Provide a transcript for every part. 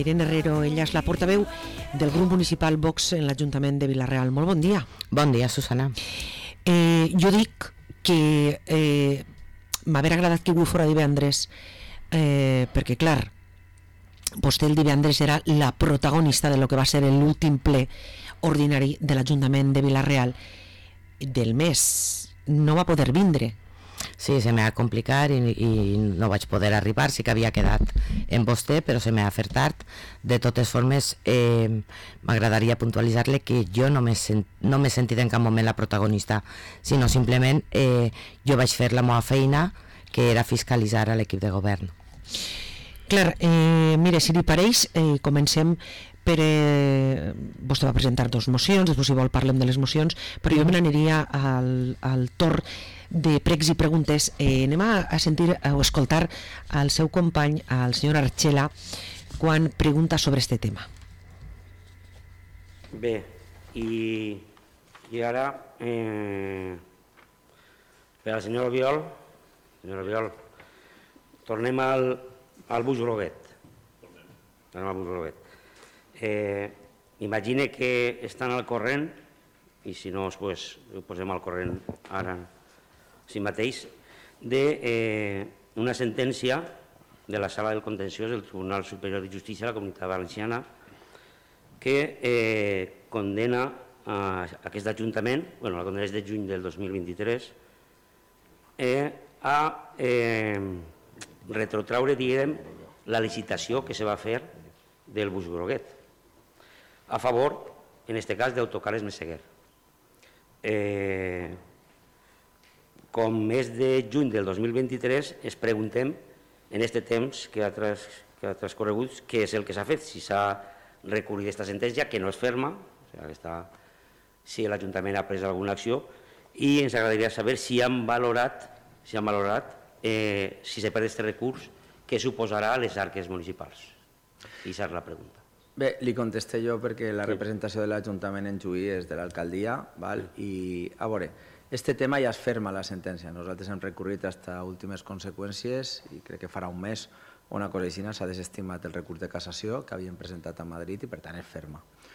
Irene Herrero, ella és la portaveu del grup municipal Vox en l'Ajuntament de Vila-real. Molt bon dia. Bon dia, Susana. Jo dic que m'haver agradat que avui fora divendres, perquè, clar, vostè el divendres era la protagonista de lo que va ser l'últim ple ordinari de l'Ajuntament de Vila-real del mes. No va poder vindre. Sí, se m'ha complicat i no vaig poder arribar. Sí que havia quedat en vostè, però se m'ha fet tard. De totes formes, m'agradaria puntualitzar-le que jo no m'he sentit en cap moment la protagonista, sinó simplement jo vaig fer la meva feina, que era fiscalitzar a l'equip de govern. Clar, mire, si li pareix, comencem per... vostè va presentar 2 mocions, després si vol parlem de les mocions, però jo me n'aniria al torn de pregs i preguntes. Anem a sentir o escoltar al seu company, al senyor Archela, quan pregunta sobre este tema. Bé, i ara per al senyor Albiol, tornem al Bus Groguet. Imagine que estan al corrent, i si no, pues, ho posem al corrent ara si mateix, d'una sentència de la Sala del Contenciós del Tribunal Superior de Justícia de la Comunitat Valenciana que condena aquest Ajuntament, la condena és de juny del 2023, a retrotraure, diguem, la licitació que se va fer del Bus Groguet, a favor, en aquest cas, d'Autocares Meseguer. Com és de juny del 2023, ens preguntem, en aquest temps que ha transcorregut, què és el que s'ha fet, si s'ha recurrit aquesta sentència, que no és ferma, si l'Ajuntament ha pres alguna acció, i ens agradaria saber si han valorat, si se perd aquest recurs, què suposarà a les arques municipals. I aquesta és la pregunta. Bé, li contesté jo perquè la representació de l'Ajuntament en Juí és de l'alcaldia, i a veure, este tema ja es ferma la sentència. Nosaltres hem recurrit fins a últimes conseqüències i crec que farà un mes o una cosa així s'ha desestimat el recurs de cassació que havíem presentat a Madrid i per tant és ferma.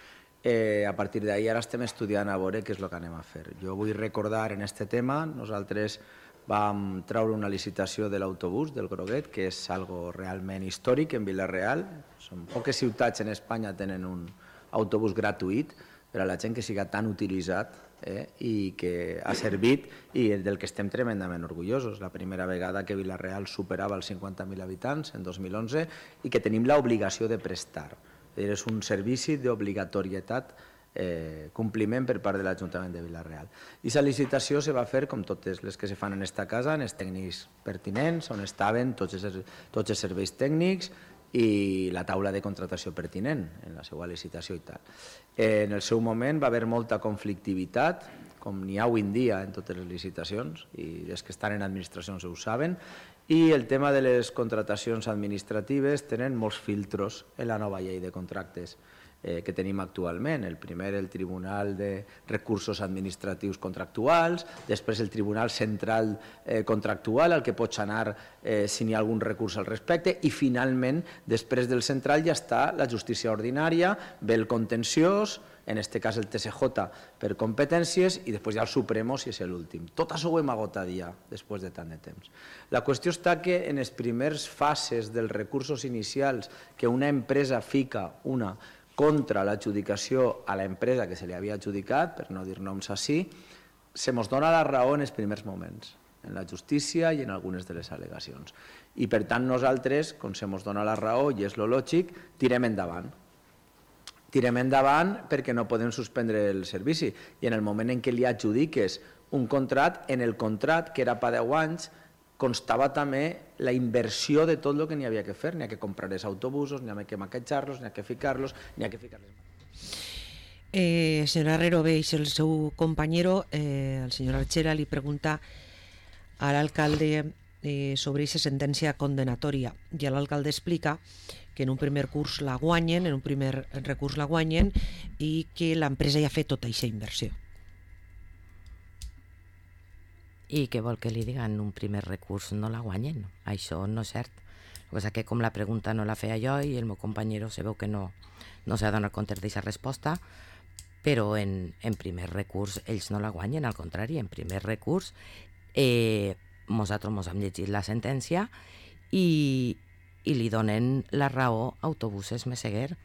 A partir d'ahir ara estem estudiant a veure què és el que anem a fer. Jo vull recordar en aquest tema, nosaltres vam treure una licitació de l'autobús del Groguet, que és algo realment històric en Vila-real. Són poques ciutats en Espanya tenen un autobús gratuït per a la gent que siga tan utilitzat i que ha servit i del que estem tremendament orgullosos. La primera vegada que Vila-real superava els 50.000 habitants en 2011 i que tenim l'obligació de prestar. És un servici d'obligatorietat, compliment per part de l'Ajuntament de Vila-real. I la licitació se va fer, com totes les que se fan en aquesta casa, en els tècnics pertinents, on estaven tots els serveis tècnics i la taula de contratació pertinent en la seva licitació i tal. En el seu moment va haver molta conflictivitat, com n'hi ha avui en dia en totes les licitacions, i els que estan en administracions ho saben, i el tema de les contratacions administratives tenen molts filtros en la nova llei de contractes que tenim actualment. El primer, el Tribunal de Recursos Administratius Contractuals, després el Tribunal Central Contractual, al que pots anar si n'hi ha algun recurs al respecte, i finalment, després del central ja està la justícia ordinària, ve el contenciós, en aquest cas el TSJ per competències, i després ja el Supremo si és l'últim. Tot això ho hem agotat ja, després de tant de temps. La qüestió està que en les primeres fases dels recursos inicials que una empresa fica contra l'adjudicació a l'empresa que se li havia adjudicat, per no dir noms així, se mos dona la raó en els primers moments, en la justícia i en algunes de les al·legacions. I per tant nosaltres, com se mos dona la raó i és lo lògic, tirem endavant. Tirem endavant perquè no podem suspendre el servici. I en el moment en què li adjudiques un contracte, en el contracte, que era per 10 anys, constava també la inversió de tot el que n'hi havia que fer. N'hi ha que comprar els autobusos, n'hi ha que maquetjar-los, n'hi ha que ficar-los, n'hi ha que ficar-los. Senyora Herrero, veig el seu companyero, el senyor Archela, li pregunta a l'alcalde sobre aquesta sentència condenatòria, i l'alcalde explica que en un primer recurs la guanyen i que l'empresa ja ha fet tota aquesta inversió. I què vol que li diga? En un primer recurs no la guanyen. Això no és cert. Cosa que com la pregunta no la feia jo i el meu companyero se veu que no s'ha donat compte d'aquesta resposta, però en primer recurs ells no la guanyen, al contrari, en primer recurs nosaltres mos hem llegit la sentència i li donen la raó a Autobuses Meseguer.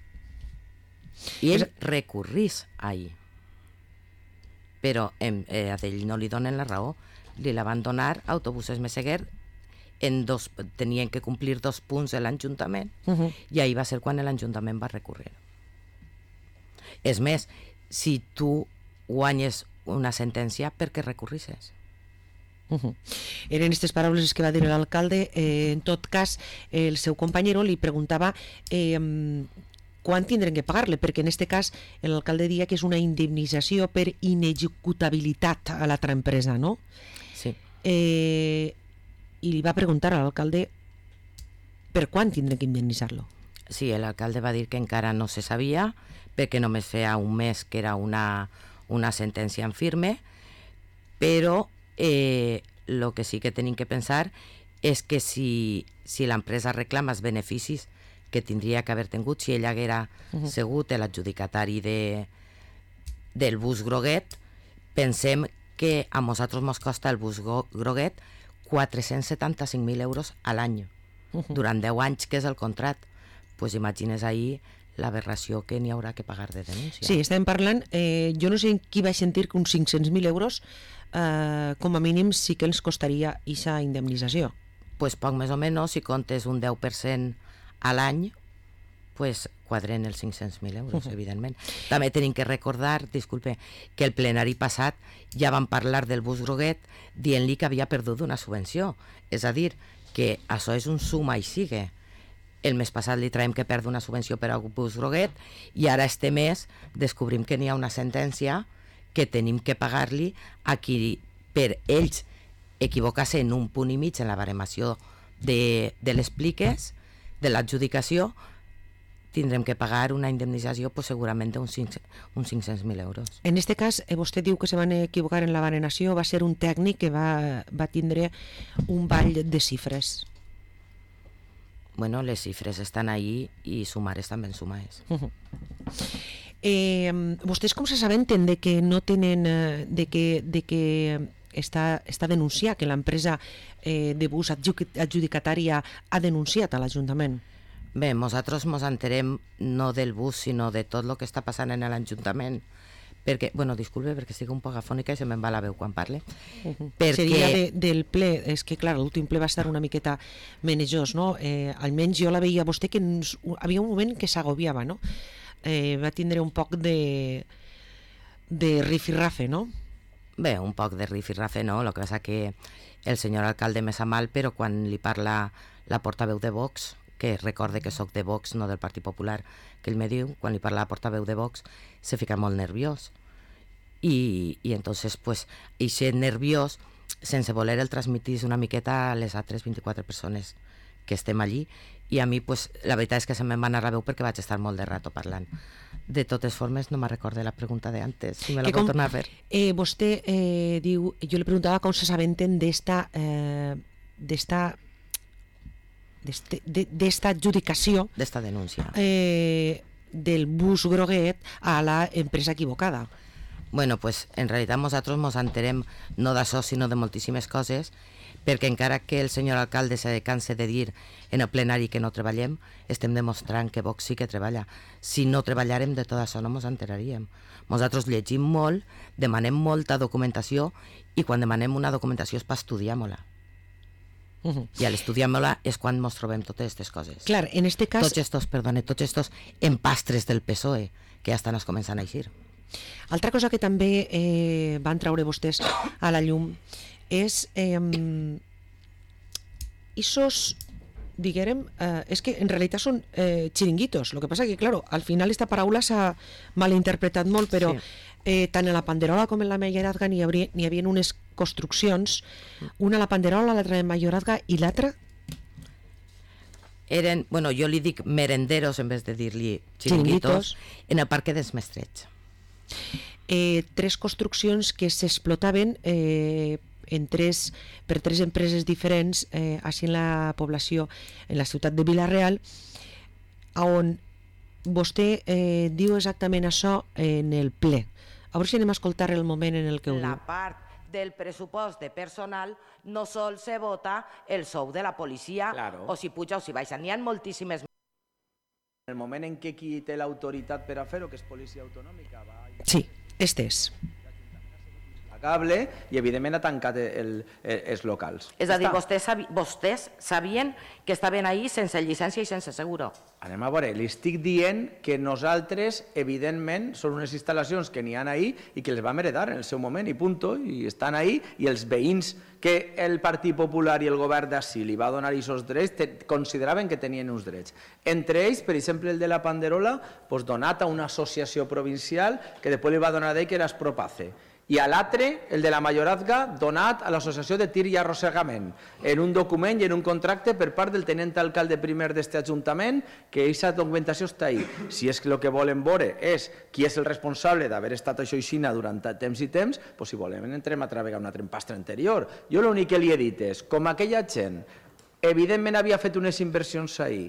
I ell recurrís ahir. Però a ell no li donen la raó, li la van donar a Autobuses Meseguer, tenien que complir 2 punts de l'Ajuntament, i ahir va ser quan l'Ajuntament va recurrir. És més, si tu guanyes una sentència, per què recurrisses? Eren aquestes paraules que va dir l'alcalde. En tot cas, el seu companyero li preguntava quan tindrem que pagar-le, perquè en aquest cas l'alcalde deia que és una indemnització per inexecutabilitat a l'altra empresa, no? Sí. I li va preguntar a l'alcalde per quan tindrem que indemnitzar-lo. Sí, l'alcalde va dir que encara no se sabia, perquè només feia un mes que era una sentència en firme, però el que sí que tenim que pensar és que si l'empresa reclama els beneficis que tindria que haver tingut si ell haguera sigut l'adjudicatari del bus groguet, pensem que a nosaltres ens costa el bus groguet 475.000 euros a l'any, durant 10 anys, que és el contracte. Pues imagines ahir l'aberració que n'hi haurà que pagar de denúncia. Sí, estem parlant, jo no sé qui va sentir que uns 500.000 euros com a mínim sí que ens costaria aquesta indemnització. Pues poc més o menys, si comptes un 10% a l'any, pues quadren els 500.000 euros, evidentment. També tenim que recordar, disculpe, que el plenari passat ja van parlar del bus groguet dient-li que havia perdut una subvenció. És a dir, que això és un suma i sigue. El mes passat li traiem que perd una subvenció per al bus groguet i ara este mes descobrim que n'hi ha una sentència que tenim que pagar-li a qui per ells equivocar-se en un punt i mig en la baremació de les pliques, de l'adjudicació, tindrem que pagar una indemnització pues, segurament d'uns 500.000 euros. En aquest cas, vostè diu que se van equivocar en la baremació, va ser un tècnic que va tindre un ball de xifres. Bueno, les xifres estan ahí i sumares també sumares. Vostès com se sabenten de que no tenen, de que està denunciat, que l'empresa de bus adjudicatària ha denunciat a l'Ajuntament? Bé, nosaltres ens enterem no del bus, sinó de tot el que està passant en l'Ajuntament, perquè, bueno, disculpe, perquè estic un poc afònica i se me'n va la veu quan parle. Seria del ple, és que clar, l'últim ple va estar una miqueta menejós, no? Almenys jo la veia a vostè que havia un moment que s'agobiava, no? Va tindre un poc de rifirrafe, no? Bé, un poc de rifirrafe, no? El que passa que el senyor alcalde me sa mal, però quan li parla la portaveu de Vox, que recorde que sóc de Vox, no del Partit Popular, que ell me diu, quan li parla la portaveu de Vox, se fica molt nerviós. I entonces, pues, eixe nerviós, sense voler el transmitís una miqueta a les altres 24 persones que estem allí, i a mi, pues, la veritat és que se me'n va anar la veu perquè vaig estar molt de rato parlant. De totes formes, no me recorde la pregunta de antes, si me la pot tornar a fer. Vostè diu, jo le preguntava com se sabenten d'esta adjudicació, d'esta denúncia, del bus groguet a la empresa equivocada. Bueno, pues en realitat nosaltres ens enterem no d'això sinó de moltíssimes coses, perquè encara que el senyor alcalde se canse de dir en el plenari que no treballem, estem demostrant que Vox sí que treballa. Si no treballàrem de tot això no ens enteraríem. Nosaltres llegim molt, demanem molta documentació i quan demanem una documentació és per estudiar-la. I a l'estudiar-la és quan ens trobem totes aquestes coses. Clar, en este cas... Tots estos empastres del PSOE que ja estan començant a eixir. Altra cosa que també van treure vostès a la llum és isos, diguérem, és que en realitat són xiringuitos. Lo que passa que, claro, al final esta paraula s'ha malinterpretat molt, però tant en la Panderola com en la Mayorazga n'hi havia unes construccions, una a la Panderola, l'altra a la Mayorazga i l'altra... Eren, bueno, jo li dic merenderos en vez de dir-li xiringuitos, en el Parque dels Mestrets. 3 construccions que s'explotaven per tres empreses diferents així en la població, en la ciutat de Vila-real, on vostè diu exactament això en el ple. A veure si anem a escoltar el moment en el que ho diu. La part del pressupost de personal no sol se vota el sou de la policia, o si puja o si baixa. N'hi ha moltíssimes. En el moment en què qui té l'autoritat per a fer-ho, que és policia autonòmica, va... Sí, este és. Cable i evidentment ha tancat els locals. És a dir, vostès sabien que estaven ahí sense llicència i sense seguro. Anem a veure, li estic dient que nosaltres, evidentment, són unes instal·lacions que n'hi ha ahí i que les vam heredar en el seu moment i punto, i estan ahí, i els veïns que el Partit Popular i el govern d'ací li va donar aquests drets consideraven que tenien uns drets. Entre ells, per exemple, el de la Panderola, donat a una associació provincial que després li va donar d'ell que era Espropace. I a l'altre, el de la Mayorazga, donat a l'Associació de Tir i Arrossegament, en un document i en un contracte per part del tenent alcalde primer d'aquest ajuntament, que aquesta documentació està ahí. Si és que el que volen veure és qui és el responsable d'haver estat això aixina durant temps i temps, si volem entrem a treballar una trempastra anterior. Jo l'únic que li he dit és, com aquella gent, evidentment havia fet unes inversions ahí,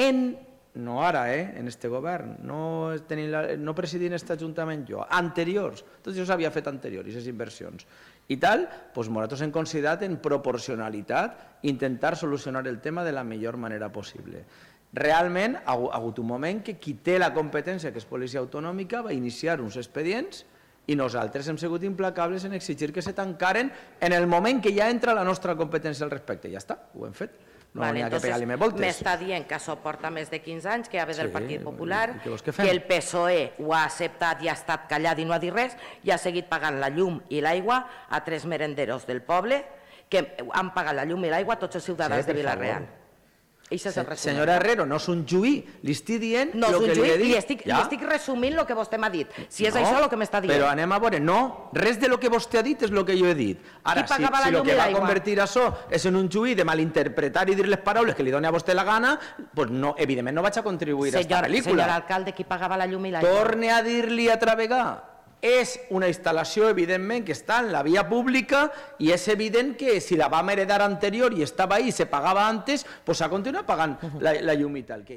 no ara, en este govern, no presidint aquest ajuntament jo, anteriors, tot això s'havia fet anterior, aquestes inversions. I tal, nosaltres hem considerat en proporcionalitat intentar solucionar el tema de la millor manera possible. Realment, ha hagut un moment que qui té la competència, que és policia autonòmica, va iniciar uns expedients i nosaltres hem sigut implacables en exigir que se tancaren en el moment que ja entra la nostra competència al respecte. Ja està, ho hem fet. No n'hi ha que pegar-li més voltes. M'està dient que això porta més de 15 anys, que ja ve del Partit Popular, que el PSOE ho ha acceptat i ha estat callat i no ha dit res, i ha seguit pagant la llum i l'aigua a 3 merenderos del poble, que han pagat la llum i l'aigua a tots els ciutadans de Vila-real. Senyora Herrero, no és un juí, li estic dient el que li he dit. Li estic resumint el que vostè m'ha dit. Si és això el que m'està dient. Però anem a veure, no, res de lo que vostè ha dit és el que jo he dit. Ara, si el que va convertir això és en un juí de malinterpretar i dir les paraules que li doni a vostè la gana, evidentment no vaig a contribuir a aquesta pel·lícula. Senyor alcalde, qui pagava la llum i l'aigua? Torne a dir-li a travegar. És una instal·lació, evidentment, que està en la via pública i és evident que si la vam heredar anterior i estava ahí i se pagava antes, s'ha continuat pagant la llum i tal.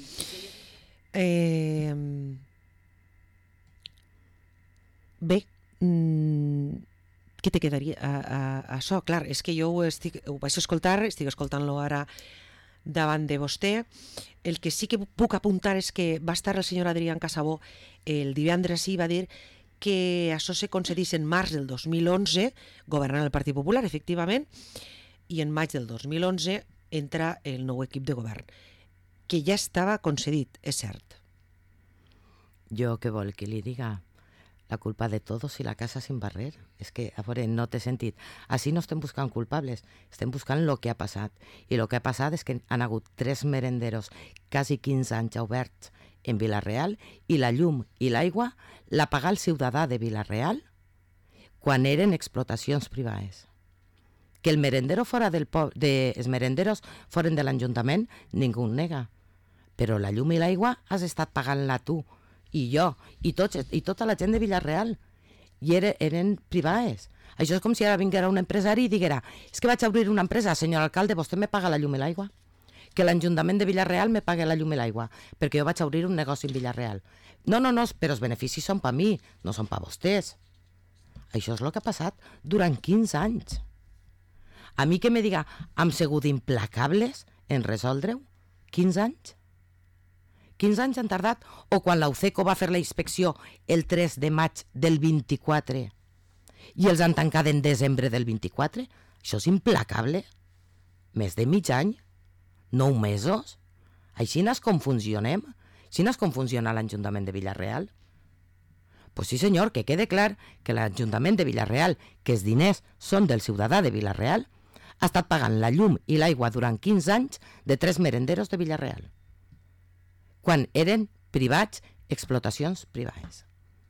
Bé, què te quedaria? Això, clar, és que jo ho vaig escoltar, estic escoltant-lo ara davant de vostè. El que sí que puc apuntar és que va estar el senyor Adrián Casabó el divendres i va dir que això se concedís en març del 2011, governant el Partit Popular, efectivament, i en maig del 2011 entra el nou equip de govern, que ja estava concedit, és cert. Jo què vol que li diga? La culpa de todos i la casa sin barrer. És que, a veure, no té sentit. Així no estem buscant culpables, estem buscant el que ha passat. I el que ha passat és que han hagut 3 merenderos, quasi 15 anys oberts, en Vila-real, i la llum i l'aigua la paga el ciutadà de Vila-real quan eren explotacions privades. Que el merendero fora del els merenderos foren de l'Ajuntament, ningú nega. Però la llum i l'aigua has estat pagant-la tu, i jo, i tota la gent de Vila-real, i eren privades. Això és com si ara vinguera un empresari i diguera, és que vaig a obrir una empresa, senyor alcalde, vostè me paga la llum i l'aigua? Que l'Ajuntament de Vila-real me pagui la llum i l'aigua, perquè jo vaig a obrir un negoci en Vila-real. No, però els beneficis són per mi, no són per vostès. Això és el que ha passat durant 15 anys. A mi que me diga, hem sigut implacables en resoldre-ho? 15 anys? 15 anys han tardat? O quan la UCECO va fer la inspecció el 3 de maig del 24 i els han tancat en desembre del 24? Això és implacable. Més de mig any? 9 mesos? Així és com funcionem? Així és com funciona l'Ajuntament de Vila-real? Pues sí senyor, que quede clar que l'Ajuntament de Vila-real, que els diners són del ciutadà de Vila-real, ha estat pagant la llum i l'aigua durant 15 anys de 3 merenderos de Vila-real, quan eren privats, explotacions privades.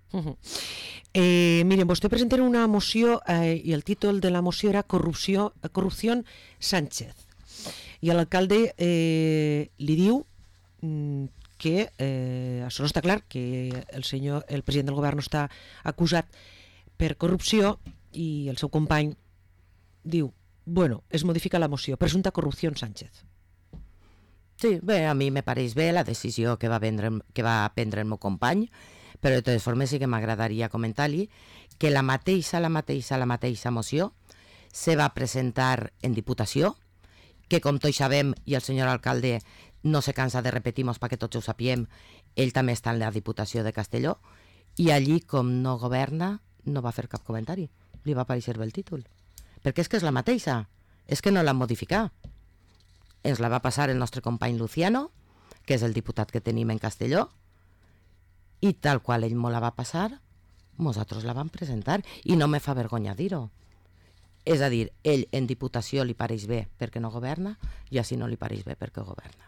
Miren, vostè presenta una moció i el títol de la moció era Corrupció Sánchez. I l'alcalde li diu que això no està clar, que el president del govern no està acusat per corrupció i el seu company diu, bueno, es modifica la moció, presumpta corrupció en Sánchez. Sí, bé, a mi me pareix bé la decisió que va prendre el meu company, però de totes formes sí que m'agradaria comentar-li que la mateixa moció se va presentar en Diputació, que com tots sabem, i el senyor alcalde no se cansa de repetir-nos perquè tots ho sapiem, ell també està en la Diputació de Castelló, i allí, com no governa, no va fer cap comentari. Li va aparèixer bé el títol. Perquè és que és la mateixa, és que no l'han modificat. Ens la va passar el nostre company Luciano, que és el diputat que tenim en Castelló, i tal qual ell me la va passar, nosaltres la vam presentar, i no me fa vergonya dir-ho. És a dir, ell en Diputació li pareix bé perquè no governa, i així no li pareix bé perquè governa.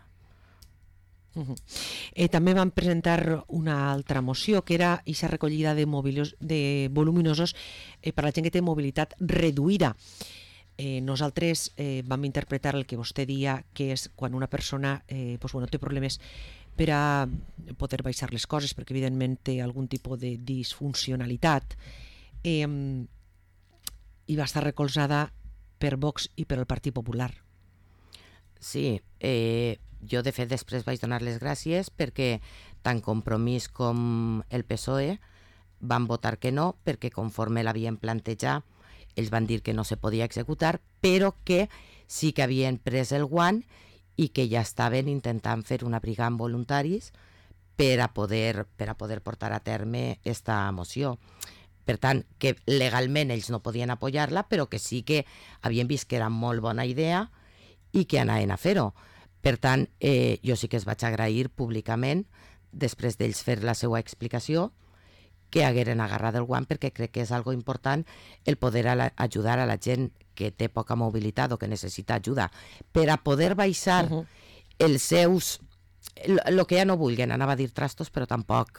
També van presentar una altra moció que era aquesta recollida de voluminosos per a la gent que té mobilitat reduïda. Nosaltres vam interpretar el que vostè dia, que és quan una persona té problemes per a poder baixar les coses, perquè evidentment té algun tipus de disfuncionalitat, i va estar recolzada per Vox i per el Partit Popular. Sí, jo de fet després vaig donar les gràcies perquè tant Compromís com el PSOE van votar que no, perquè conforme l'havien plantejat ells van dir que no se podia executar, però que sí que havien pres el guant i que ja estaven intentant fer una brigada amb voluntaris per a poder portar a terme esta moció. Per tant, que legalment ells no podien apoyar-la, però que sí que havien vist que era molt bona idea i que anaven a fer-ho. Per tant, jo sí que es vaig agrair públicament, després d'ells fer la seva explicació, que hagueren agarrat el guant, perquè crec que és algo important el poder ajudar a la gent que té poca mobilitat o que necessita ajuda, per a poder baixar els seus... el que ja no vulguen, anava a dir trastos, però tampoc...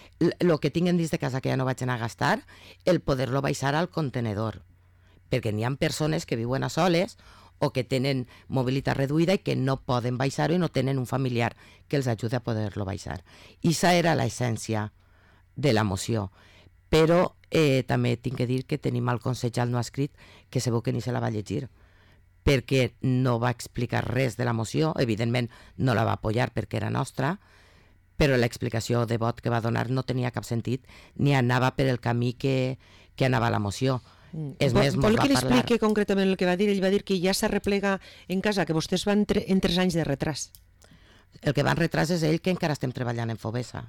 el que tinguen dins de casa que ja no vagin a gastar, el poder-lo baixar al contenedor. Perquè n'hi ha persones que viuen a soles o que tenen mobilitat reduïda i que no poden baixar-ho i no tenen un familiar que els ajudi a poder-lo baixar. I aquesta era l'essència de la moció. Però també tinc que dir que tenim el consellal no escrit que se veu que ni se la va llegir, perquè no va explicar res de la moció, evidentment no la va apoyar perquè era nostra, però l'explicació de vot que va donar no tenia cap sentit ni anava per el camí que anava la moció. És més, vol que l'expliqui concretament el que va dir? Ell va dir que ja s'arreplega en casa, que vostès van en 3 anys de retras. El que va en retras és ell, que encara estem treballant en Fovesa.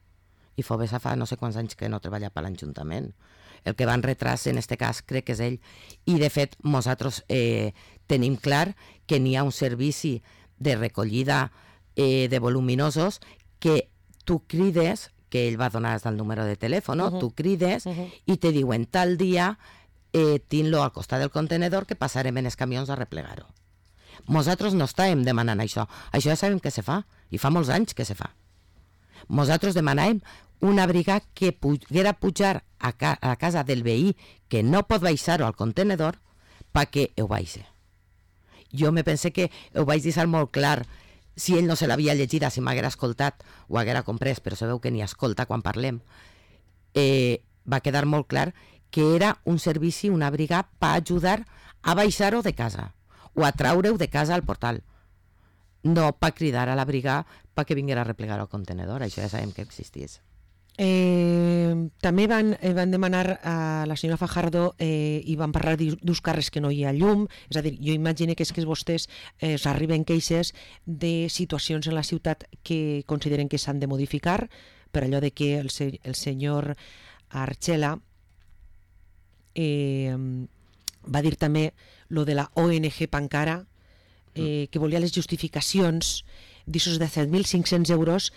I Fovesa fa no sé quants anys que no treballa per l'Ajuntament. El que va en retras, en este cas, crec que és ell. I, de fet, nosaltres tenim clar que n'hi ha un servici de recollida de voluminosos que tu crides, que ell va donar el número de telèfon, tu crides i te diuen tal dia tinc-lo al costat del contenedor que passarem en els camions a replegar-ho. Nosaltres no estàvem demanant això. Això ja sabem que se fa, i fa molts anys que se fa. Nosaltres demanàvem una brigada que poguera pujar a la casa del veí que no pot baixar-ho al contenedor perquè ho baixe. Jo me pensé que ho vaig deixar molt clar. Si ell no se l'havia llegida, si m'haguera escoltat, ho haguera comprès, però se veu que ni escolta quan parlem. Va quedar molt clar que era un servici, una brigada, per ajudar a baixar-ho de casa o a traure-ho de casa al portal. No per cridar a la brigada perquè vinguera a replegar el contenedor, això ja sabem que existís. També van demanar a la senyora Fajardo i van parlar d'uns carrers que no hi ha llum, és a dir, jo imagino que és que vostès arriben queixes de situacions en la ciutat que consideren que s'han de modificar, per allò de que el senyor Archela va dir també lo de la ONG Pancara, que volia les justificacions d'aixòs de 7.500 euros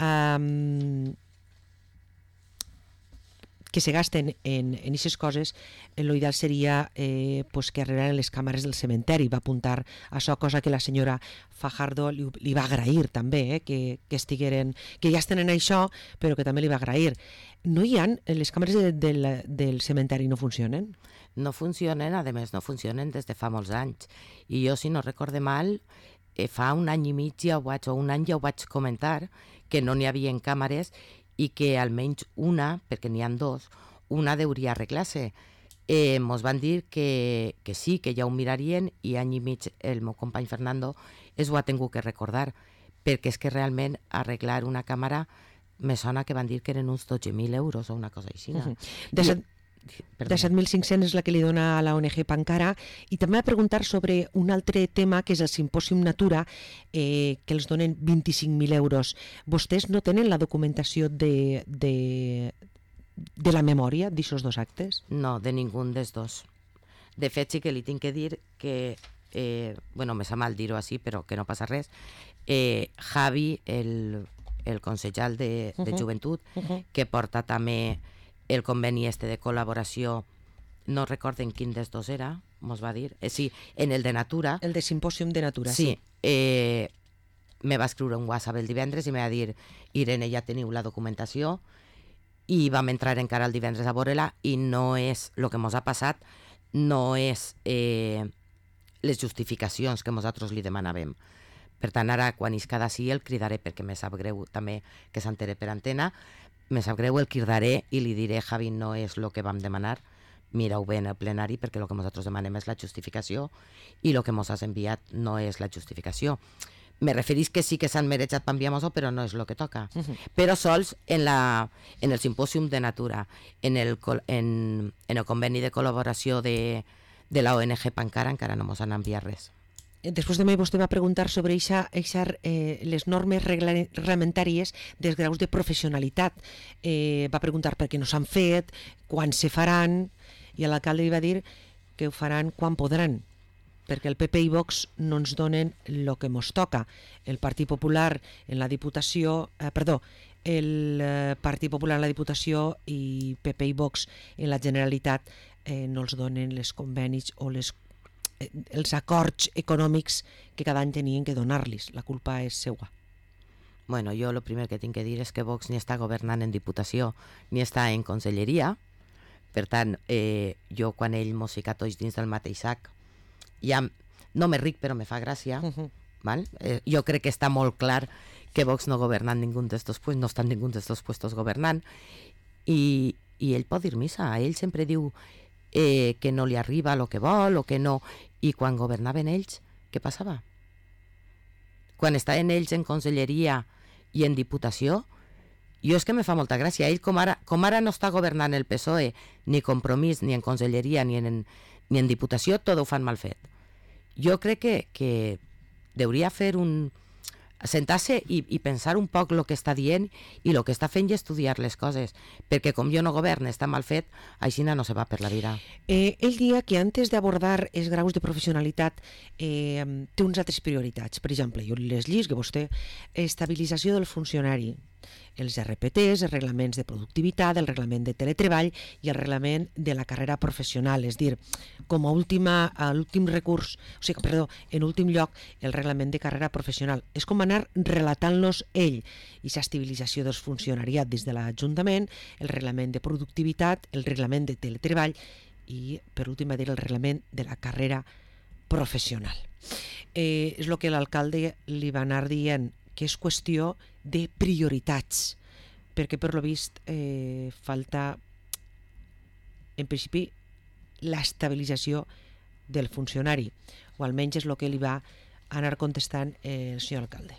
que se gasten en aquestes coses. L'ideal seria que arreglaran les càmeres del cementeri. Va apuntar a això, cosa que la senyora Fajardo li va agrair també, que estigueren, que ja estan en això, però que també li va agrair. No hi ha, les càmeres del cementeri no funcionen? No funcionen, a més no funcionen des de fa molts anys. I jo, si no recorde mal, fa un any i mig o un any ja ho vaig comentar, que no n'hi havia càmeres i que almenys una, perquè n'hi ha dos, una hauria arreglar-se. mos van dir que sí, que ja ho mirarien, i any i mig el meu company Fernando ho ha tingut que recordar, perquè és que realment arreglar una càmera me sona que van dir que eren uns 12.000 euros o una cosa així. De 7.500 és la que li dona a la ONG Pancara. I també va preguntar sobre un altre tema, que és el Simpòsium Natura, que els donen 25.000 euros. Vostès no tenen la documentació de la memòria d'aixòs dos actes? No, de ningú dels dos. De fet, sí que li tinc que dir que, me sap mal dir-ho així, però que no passa res, Javi, el consellal de Joventut, que porta també el conveni de col·laboració, no recorden quin dels dos era, mos va dir, sí, en el de Natura. El de Simpòsium de Natura, sí. Me va escriure un WhatsApp el divendres i me va dir, Irene, ja teniu la documentació, i vam entrar encara el divendres a veure-la, i no és, el que mos ha passat, no és les justificacions que nosaltres li demanàvem. Per tant, ara, quan isca d'ací, el cridaré, perquè me sap greu també que s'entere per antena, me sap greu, el cridaré i li diré, Javi, no és el que vam demanar, mira-ho bé en el plenari, perquè el que nosaltres demanem és la justificació i el que mos has enviat no és la justificació. Me referís que sí que s'han mereixat per enviar-nos-ho, però no és el que toca. Però sols en el Simpòsium de Natura, en el conveni de col·laboració de la ONG Pancara, encara no mos han enviat res. Després també vostè va preguntar sobre les normes reglamentàries dels graus de professionalitat. Va preguntar per què no s'han fet, quan se faran, i l'alcalde li va dir que ho faran quan podran, perquè el PP i Vox no ens donen el que ens toca. El Partit Popular en la Diputació, el Partit Popular en la Diputació i PP i Vox en la Generalitat no els donen les convenis o els acords econòmics que cada any tenien que donar-los. La culpa és seua. Bueno, jo el primer que tinc que dir és que Vox ni està governant en Diputació ni està en Conselleria. Per tant, jo quan ell mos fica tots dins del mateix sac, ja no me ric però me fa gràcia. Jo crec que està molt clar que Vox no governa en ningú d'estos puestos, no està en ningú d'estos puestos governant, i ell pot dir missa. Ell sempre diu que no li arriba el que vol o que no, i quan governaven ells, què passava? Quan estaven ells en Conselleria i en Diputació, jo és que me fa molta gràcia. Ell, com ara no està governant el PSOE, ni Compromís, ni en Conselleria, ni en Diputació, tot ho fan mal fet. Jo crec que hauria fer sentar-se i pensar un poc el que està dient i el que està fent i estudiar les coses, perquè com jo no govern està mal fet, així no se va per la vida. Ell dia que antes d'abordar els graus de professionalitat té uns altres prioritats. Per exemple, jo les llisc, que vostè, estabilització del funcionari, els RPTs, els reglaments de productivitat, el reglament de teletreball i el reglament de la carrera professional, és dir, com a últim recurs, en últim lloc, el reglament de carrera professional. És com anar relatant-nos ell, i l'estabilització del funcionariat des de l'Ajuntament, el reglament de productivitat, el reglament de teletreball i, per últim, el reglament de la carrera professional. És el que l'alcalde li va anar dient, que és qüestió de prioritats, perquè per lo vist falta, en principi, l'estabilització del funcionari, o almenys és el que li va anar contestant el senyor alcalde.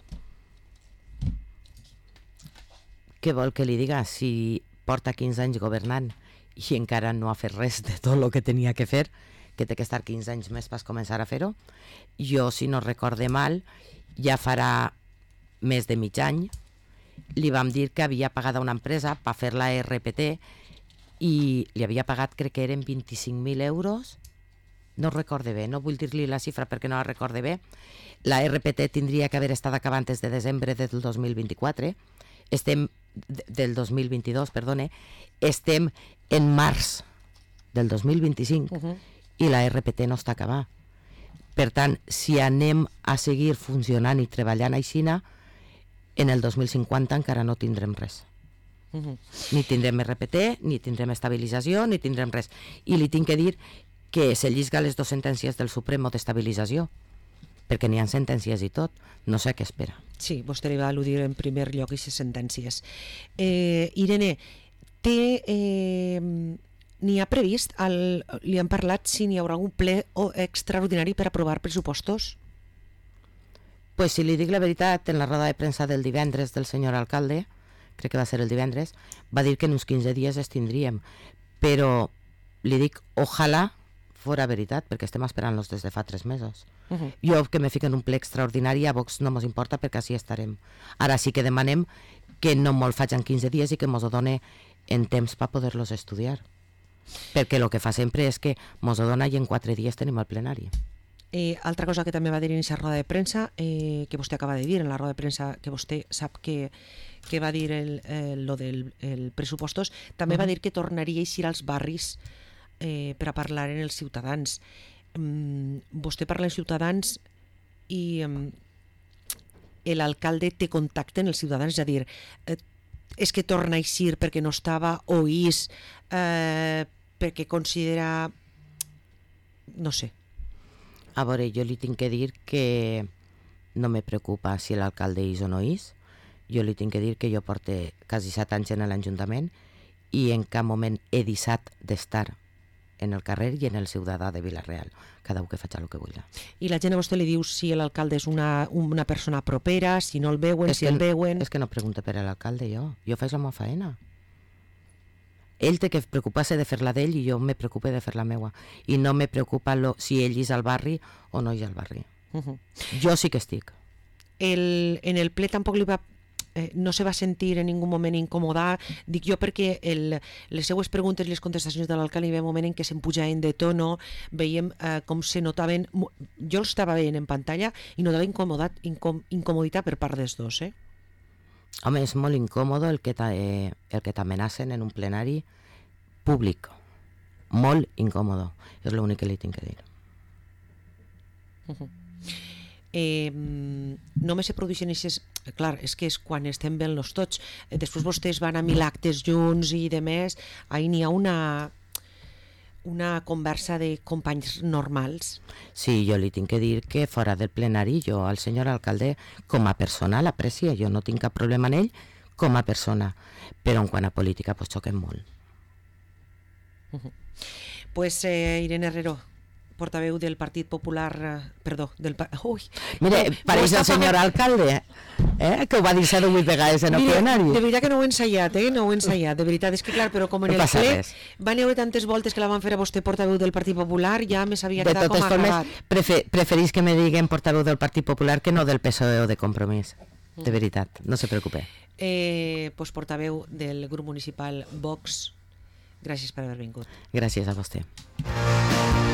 Què vol que li diga? Si porta 15 anys governant i encara no ha fet res de tot el que tenia que fer, que té que estar 15 anys més per començar a fer-ho, jo, si no recorde mal, ja farà més de mig any, li vam dir que havia pagat a una empresa per fer la RPT i li havia pagat, crec que eren 25.000 euros, no recorde bé, no vull dir-li la xifra perquè no la recorde bé. La RPT tindria que haver estat acabant des de desembre del 2024, del 2022, perdone, estem en març del 2025 i la RPT no està acabada. Per tant, si anem a seguir funcionant i treballant aixina, en el 2050 encara no tindrem res. Ni tindrem RPT, ni tindrem estabilització, ni tindrem res. I li tinc que dir que se llisga les 2 sentències del Supremo d'estabilització, perquè n'hi ha sentències i tot, no sé què espera. Sí, vostè li va al·ludir en primer lloc aquestes sentències. Irene, té n'hi ha previst, li han parlat si n'hi haurà algun ple extraordinari per aprovar pressupostos? Pues si li dic la veritat, en la roda de premsa del divendres del senyor alcalde, crec que va ser el divendres, va dir que en uns 15 dies es tindríem, però li dic, ojalà fora veritat, perquè estem esperant-los des de fa 3 mesos. Jo que me fico en un ple extraordinari, a Vox no mos importa perquè així estarem. Ara sí que demanem que no me'l faig en 15 dies i que mos ho done en temps per poder-los estudiar. Perquè el que fa sempre és que mos ho dona i en 4 dies tenim el plenari. Altra cosa que també va dir en aquesta roda de premsa, que vostè acaba de dir, en la roda de premsa que vostè sap que va dir lo del pressupostos, també va dir que tornaria a eixir als barris per a parlar en els ciutadans. Vostè parla amb ciutadans i l'alcalde té contacte amb els ciutadans, és a dir, és que torna a eixir perquè no estava o és perquè considera, no sé. A veure, jo li tinc que dir que no me preocupa si l'alcalde és o no és. Jo li tinc que dir que jo porte quasi 7 anys en l'Ajuntament i en cap moment he deixat d'estar en el carrer i en el ciutadà de Vila-real. Cada un que faci el que vulgui. I la gent a vostè li diu si l'alcalde és una persona propera, si no el veuen, si el veuen... És que no pregunte per l'alcalde jo faig la meva feina. Ell té que preocupar-se de fer-la d'ell i jo me preocupe de fer la meua. I no me preocupa si ell és al barri o no és al barri. Jo sí que estic. En el ple tampoc li va... no se va sentir en ningú moment incomodar, dic jo perquè les seues preguntes i les contestacions de l'alcalde hi havia un moment en què se'n pujaven de tono, veiem com se notaven, jo els estava veient en pantalla i notava incomoditat per part dels dos. Home, és molt incòmode el que t'amenacen en un plenari públic, molt incòmode, és l'únic que li tinc que dir. Només se produeixen aquestes... Clar, és que és quan estem veient-los tots. Després vostès van a 1000 actes junts i demés. Ahí n'hi ha una conversa de companys normals. Sí, jo li tinc que dir que fora del plenari jo al senyor alcalde com a persona l'aprecio. Jo no tinc cap problema en ell com a persona. Però en quant a política pues xoquem molt. Pues Irene Herrero, portaveu del Partit Popular, Mire, pareix el senyor alcalde, que ho va dir 7 vegades en el plenari. De veritat que no ho he ensaiat, de veritat, és que clar, però com en el ple van haver tantes voltes que la van fer a vostè portaveu del Partit Popular, ja me s'havia quedat com agradat. De totes formes, preferís que me diguen portaveu del Partit Popular que no del PSOE o de Compromís, de veritat, no se preocupe. Pues portaveu del grup municipal Vox, gràcies per haver vingut. Gràcies a vostè.